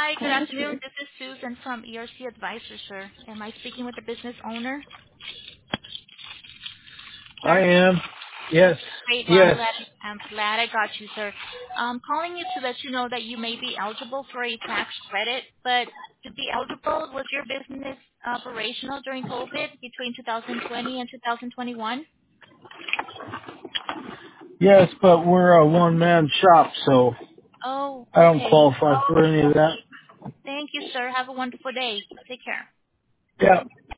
Hi, good afternoon. This is Susan from ERC Advisors, sir. Am I speaking with the business owner, I sir? am. Yes. Great. Well, Yes. I'm glad I got you, sir. I'm calling you to let you know that you may be eligible for a tax credit, but to be eligible, was your business operational during COVID between 2020 and 2021? Yes, but we're a one-man shop, so Oh, I don't okay. qualify for any of that. Thank you, sir. Have a wonderful day. Take care. Yeah.